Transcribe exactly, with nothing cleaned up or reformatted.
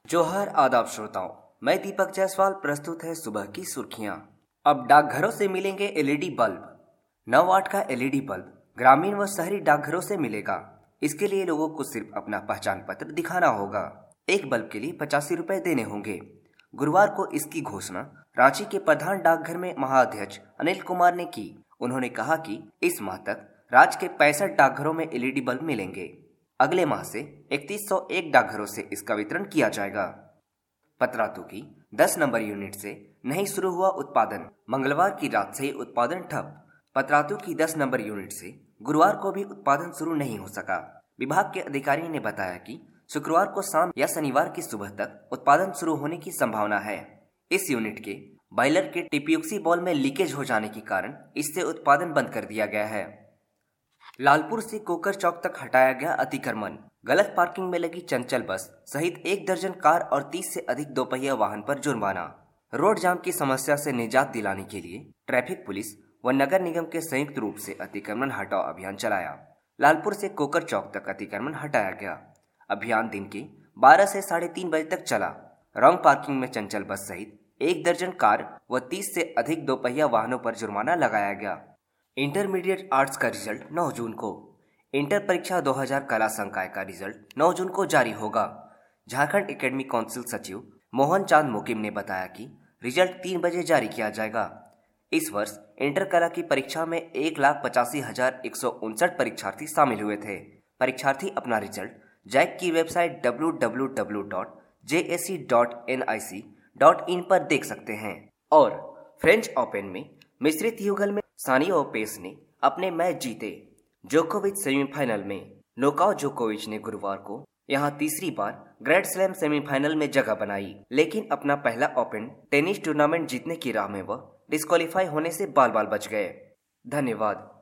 जोहर आदाब श्रोताओं, मैं दीपक जायसवाल। प्रस्तुत है सुबह की सुर्खियां। अब डाकघरों से मिलेंगे एलईडी बल्ब। नौ वाट का एलईडी बल्ब ग्रामीण व शहरी डाकघरों से मिलेगा। इसके लिए लोगों को सिर्फ अपना पहचान पत्र दिखाना होगा। एक बल्ब के लिए पचासी रुपए देने होंगे। गुरुवार को इसकी घोषणा रांची के प्रधान डाकघर में महाअध्यक्ष अनिल कुमार ने की। उन्होंने कहा कि इस माह तक राज्य के पैंसठ डाकघरों में एलईडी बल्ब मिलेंगे। अगले माह से इकतीस सौ एक डाकघरों से इसका वितरण किया जाएगा। पतरातू की दस नंबर यूनिट से नहीं शुरू हुआ उत्पादन। मंगलवार की रात से ही उत्पादन ठप। पतरातू की दस नंबर यूनिट से गुरुवार को भी उत्पादन शुरू नहीं हो सका। विभाग के अधिकारी ने बताया कि शुक्रवार को शाम या शनिवार की सुबह तक उत्पादन शुरू होने की संभावना है। इस यूनिट के बॉयलर के टिपियुक्सी बॉल में लीकेज हो जाने के कारण इससे उत्पादन बंद कर दिया गया है। लालपुर से कोकर चौक तक हटाया गया अतिक्रमण। गलत पार्किंग में लगी चंचल बस सहित एक दर्जन कार और तीस से अधिक दोपहिया वाहन पर जुर्माना। रोड जाम की समस्या से निजात दिलाने के लिए ट्रैफिक पुलिस व नगर निगम के संयुक्त रूप से अतिक्रमण हटाओ अभियान चलाया। लालपुर से कोकर चौक तक अतिक्रमण हटाया गया। अभियान दिन के बारह से साढ़े तीन बजे तक चला। रॉन्ग पार्किंग में चंचल बस सहित एक दर्जन कार व तीस से अधिक दोपहिया वाहनों पर जुर्माना लगाया गया। इंटरमीडिएट आर्ट्स का रिजल्ट नौ जून को। इंटर परीक्षा दो हज़ार कला संकाय का रिजल्ट नौ जून को जारी होगा। झारखंड एकेडमिक काउंसिल सचिव मोहन चांद मोकिम ने बताया कि रिजल्ट तीन बजे जारी किया जाएगा। इस वर्ष इंटर कला की परीक्षा में एक लाख पचासी हजार एक सौ उनसठ परीक्षार्थी शामिल हुए थे। परीक्षार्थी अपना रिजल्ट जैक की website W W W dot J A C dot N I C dot in पर देख सकते हैं। और फ्रेंच ओपन में मिश्रित युगल में सानिया ओपेस ने अपने मैच जीते। जोकोविच सेमीफाइनल में। नोकाओ जोकोविच ने गुरुवार को यहां तीसरी बार ग्रैंड स्लैम सेमीफाइनल में जगह बनाई, लेकिन अपना पहला ओपन टेनिस टूर्नामेंट जीतने की राह में वह डिस्क्वालीफाई होने से बाल बाल बच गए। धन्यवाद।